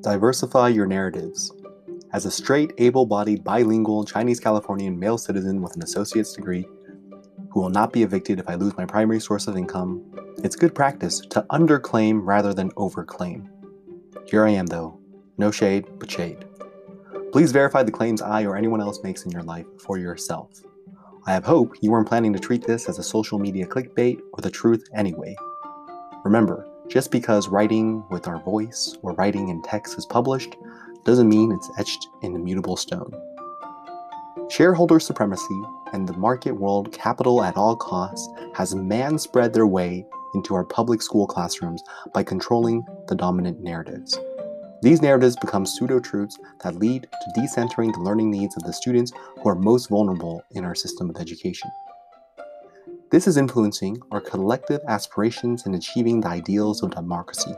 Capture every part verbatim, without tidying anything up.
Diversify your narratives. As a straight, able-bodied, bilingual Chinese Californian male citizen with an associate's degree, who will not be evicted if I lose my primary source of income, it's good practice to underclaim rather than overclaim. Here I am though, no shade, but shade. Please verify the claims I or anyone else makes in your life for yourself. I have hope you weren't planning to treat this as a social media clickbait or the truth anyway. Remember, just because writing with our voice or writing in text is published doesn't mean it's etched in immutable stone. Shareholder supremacy and the market world capital at all costs has man-spread their way into our public school classrooms by controlling the dominant narratives. These narratives become pseudo-truths that lead to decentering the learning needs of the students who are most vulnerable in our system of education. This is influencing our collective aspirations in achieving the ideals of democracy.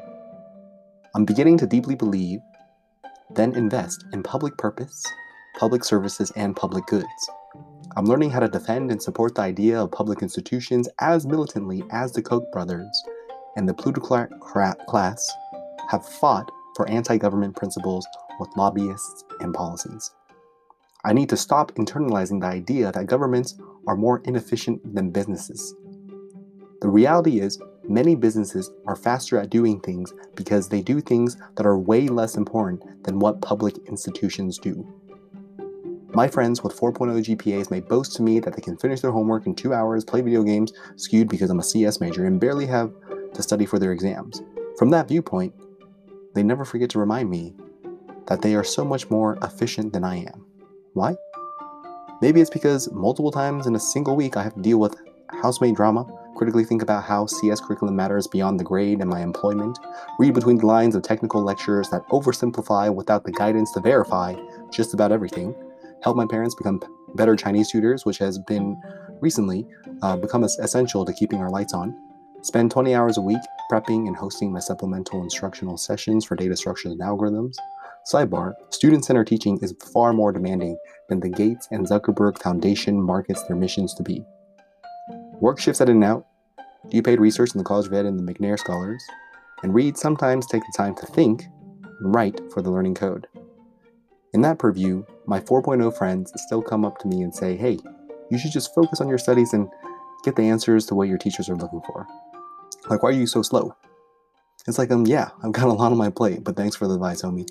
I'm beginning to deeply believe, then invest in public purpose, public services, and public goods. I'm learning how to defend and support the idea of public institutions as militantly as the Koch brothers and the plutocrat class have fought for anti-government principles with lobbyists and policies. I need to stop internalizing the idea that governments are more inefficient than businesses. The reality is, many businesses are faster at doing things because they do things that are way less important than what public institutions do. My friends with four point oh G P As may boast to me that they can finish their homework in two hours, play video games, skewed because I'm a C S major, and barely have to study for their exams. From that viewpoint, they never forget to remind me that they are so much more efficient than I am. Why? Maybe it's because multiple times in a single week I have to deal with housemate drama, critically think about how C S curriculum matters beyond the grade and my employment, read between the lines of technical lectures that oversimplify without the guidance to verify just about everything, help my parents become better Chinese tutors, which has been recently uh, become essential to keeping our lights on, spend twenty hours a week prepping and hosting my supplemental instructional sessions for data structures and algorithms. Sidebar, student-centered teaching is far more demanding than the Gates and Zuckerberg Foundation markets their missions to be. Work shifts at in and out, do paid research in the College of Ed and the McNair Scholars, and read sometimes take the time to think and write for the learning code. In that purview, my four point oh friends still come up to me and say, hey, you should just focus on your studies and get the answers to what your teachers are looking for. Like, why are you so slow? It's like, um, yeah, I've got a lot on my plate, but thanks for the advice, homie.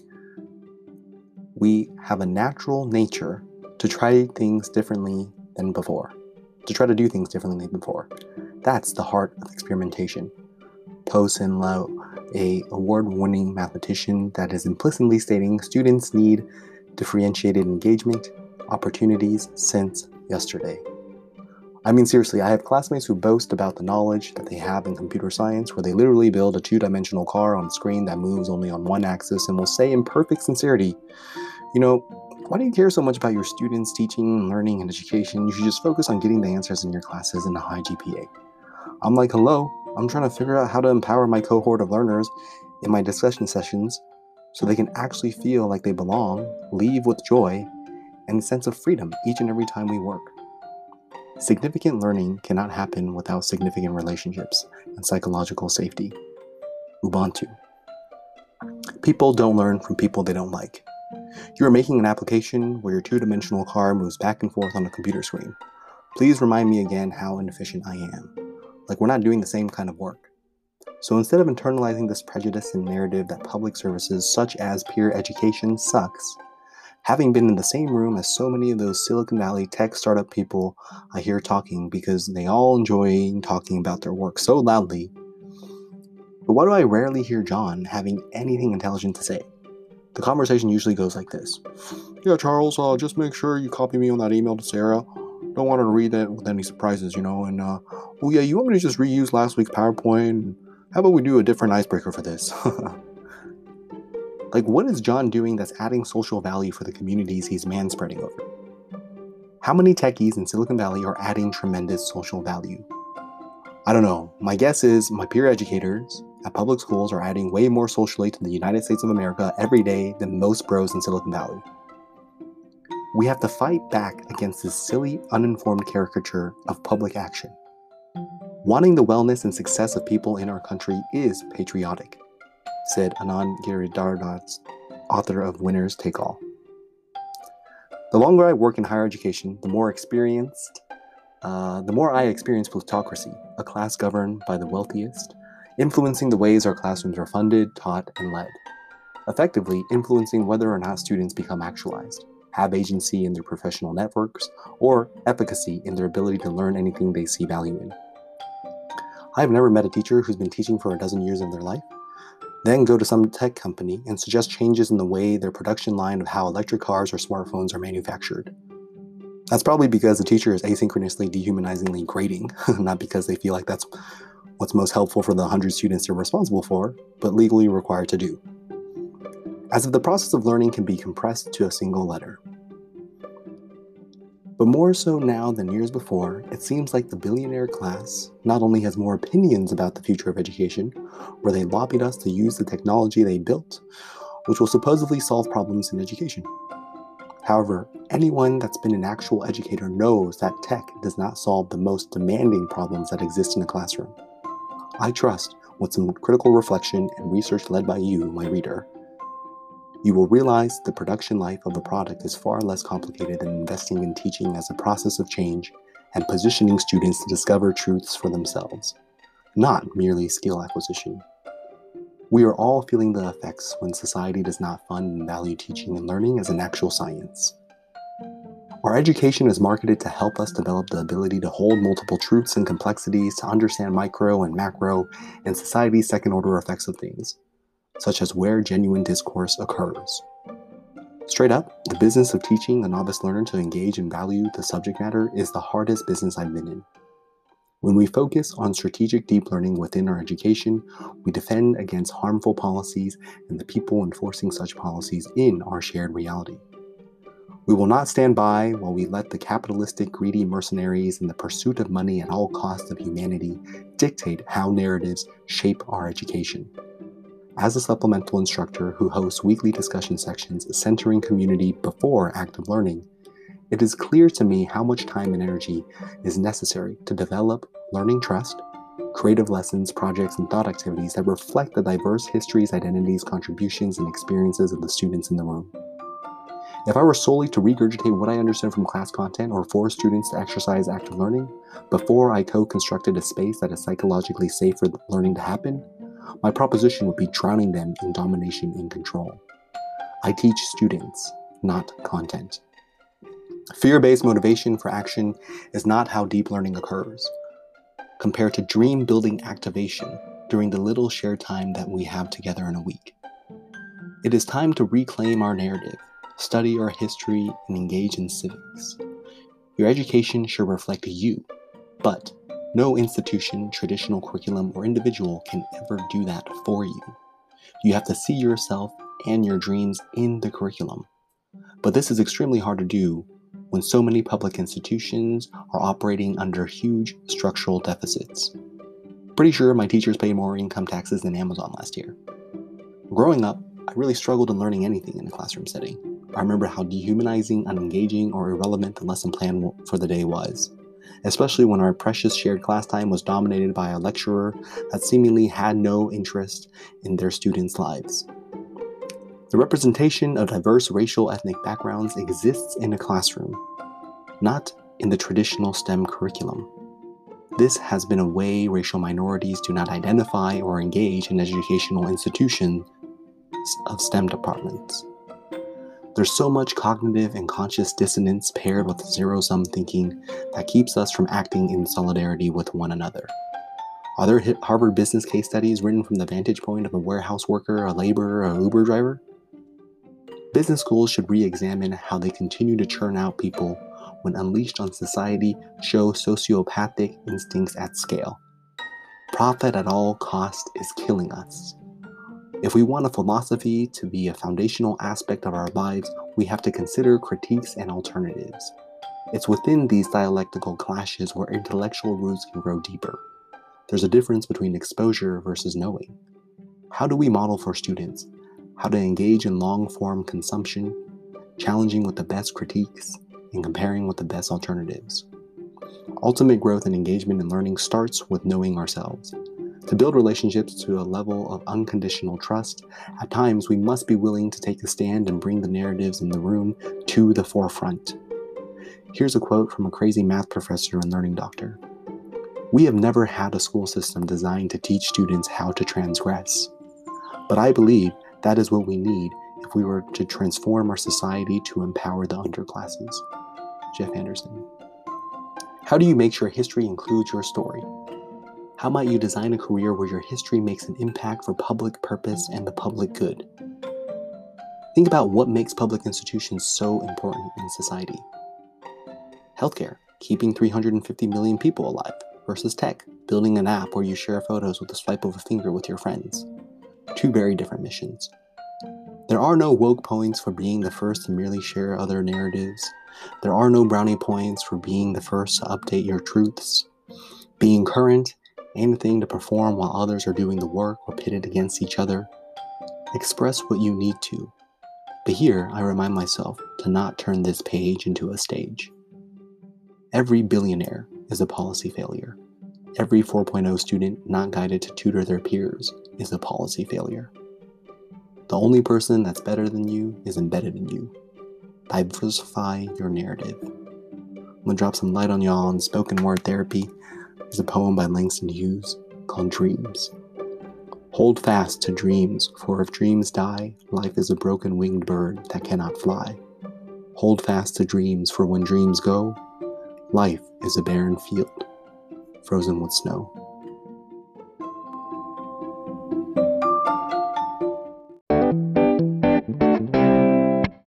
We have a natural nature to try things differently than before, to try to do things differently than before. That's the heart of experimentation. Po Sin Lau, a award-winning mathematician that is implicitly stating students need differentiated engagement, opportunities since yesterday. I mean, seriously, I have classmates who boast about the knowledge that they have in computer science, where they literally build a two-dimensional car on a screen that moves only on one axis and will say in perfect sincerity, you know, why do you care so much about your students' teaching, learning, and education? You should just focus on getting the answers in your classes and a high G P A. I'm like, hello, I'm trying to figure out how to empower my cohort of learners in my discussion sessions so they can actually feel like they belong, leave with joy, and a sense of freedom each and every time we work. Significant learning cannot happen without significant relationships and psychological safety. Ubuntu. People don't learn from people they don't like. You are making an application where your two-dimensional car moves back and forth on a computer screen. Please remind me again how inefficient I am. Like, we're not doing the same kind of work. So instead of internalizing this prejudice and narrative that public services such as peer education sucks, having been in the same room as so many of those Silicon Valley tech startup people I hear talking because they all enjoy talking about their work so loudly, but why do I rarely hear John having anything intelligent to say? The conversation usually goes like this. Yeah, Charles, uh, just make sure you copy me on that email to Sarah. Don't want her to read that with any surprises, you know, and, uh, oh yeah, you want me to just reuse last week's PowerPoint? How about we do a different icebreaker for this? Like, what is John doing that's adding social value for the communities he's manspreading over? How many techies in Silicon Valley are adding tremendous social value? I don't know. My guess is my peer educators at public schools are adding way more socially to the United States of America every day than most bros in Silicon Valley. We have to fight back against this silly, uninformed caricature of public action. Wanting the wellness and success of people in our country is patriotic, said Anand Giridharadas, author of Winners Take All. The longer I work in higher education, the more experienced, uh, the more I experience plutocracy, a class governed by the wealthiest, influencing the ways our classrooms are funded, taught, and led, effectively influencing whether or not students become actualized, have agency in their professional networks, or efficacy in their ability to learn anything they see value in. I've never met a teacher who's been teaching for a dozen years of their life, then go to some tech company and suggest changes in the way their production line of how electric cars or smartphones are manufactured. That's probably because the teacher is asynchronously dehumanizingly grading, not because they feel like that's what's most helpful for the one hundred students they're responsible for, but legally required to do. As if the process of learning can be compressed to a single letter. But more so now than years before, it seems like the billionaire class not only has more opinions about the future of education, where they lobbied us to use the technology they built, which will supposedly solve problems in education. However, anyone that's been an actual educator knows that tech does not solve the most demanding problems that exist in a classroom. I trust, with some critical reflection and research led by you, my reader, you will realize the production life of a product is far less complicated than investing in teaching as a process of change and positioning students to discover truths for themselves, not merely skill acquisition. We are all feeling the effects when society does not fund and value teaching and learning as an actual science. Our education is marketed to help us develop the ability to hold multiple truths and complexities, to understand micro and macro and society's second-order effects of things, such as where genuine discourse occurs. Straight up, the business of teaching a novice learner to engage and value the subject matter is the hardest business I've been in. When we focus on strategic deep learning within our education, we defend against harmful policies and the people enforcing such policies in our shared reality. We will not stand by while we let the capitalistic, greedy mercenaries in the pursuit of money at all costs of humanity dictate how narratives shape our education. As a supplemental instructor who hosts weekly discussion sections centering community before active learning, it is clear to me how much time and energy is necessary to develop learning trust, creative lessons, projects, and thought activities that reflect the diverse histories, identities, contributions, and experiences of the students in the room. If I were solely to regurgitate what I understood from class content or force students to exercise active learning before I co-constructed a space that is psychologically safe for learning to happen, my proposition would be drowning them in domination and control. I teach students, not content. Fear-based motivation for action is not how deep learning occurs. Compared to dream-building activation during the little shared time that we have together in a week. It is time to reclaim our narrative, study our history, and engage in civics. Your education should reflect you, but no institution, traditional curriculum, or individual can ever do that for you. You have to see yourself and your dreams in the curriculum. But this is extremely hard to do when so many public institutions are operating under huge structural deficits. Pretty sure my teachers pay more income taxes than Amazon last year. Growing up, I really struggled in learning anything in a classroom setting. I remember how dehumanizing, unengaging, or irrelevant the lesson plan for the day was, especially when our precious shared class time was dominated by a lecturer that seemingly had no interest in their students' lives. The representation of diverse racial ethnic backgrounds exists in a classroom, not in the traditional STEM curriculum. This has been a way racial minorities do not identify or engage in educational institutions of STEM departments. There's so much cognitive and conscious dissonance paired with zero-sum thinking that keeps us from acting in solidarity with one another. Are there Harvard business case studies written from the vantage point of a warehouse worker, a laborer, or an Uber driver? Business schools should re-examine how they continue to churn out people when unleashed on society show sociopathic instincts at scale. Profit at all costs is killing us. If we want a philosophy to be a foundational aspect of our lives, we have to consider critiques and alternatives. It's within these dialectical clashes where intellectual roots can grow deeper. There's a difference between exposure versus knowing. How do we model for students how to engage in long-form consumption, challenging with the best critiques, and comparing with the best alternatives? Ultimate growth and engagement in learning starts with knowing ourselves. To build relationships to a level of unconditional trust, at times we must be willing to take a stand and bring the narratives in the room to the forefront. Here's a quote from a crazy math professor and learning doctor. "We have never had a school system designed to teach students how to transgress. But I believe that is what we need if we were to transform our society to empower the underclasses." Jeff Anderson. How do you make sure history includes your story? How might you design a career where your history makes an impact for public purpose and the public good? Think about what makes public institutions so important in society. Healthcare, keeping three hundred fifty million people alive, versus tech, building an app where you share photos with a swipe of a finger with your friends. Two very different missions. There are no woke points for being the first to merely share other narratives. There are no brownie points for being the first to update your truths. Being current, anything to perform while others are doing the work or pitted against each other. Express what you need to. But here, I remind myself to not turn this page into a stage. Every billionaire is a policy failure. Every four point oh student not guided to tutor their peers is a policy failure. The only person that's better than you is embedded in you. Diversify your narrative. I'm gonna drop some light on y'all on spoken word therapy. There's a poem by Langston Hughes called Dreams. Hold fast to dreams, for if dreams die, life is a broken winged bird that cannot fly. Hold fast to dreams, for when dreams go, life is a barren field, frozen with snow.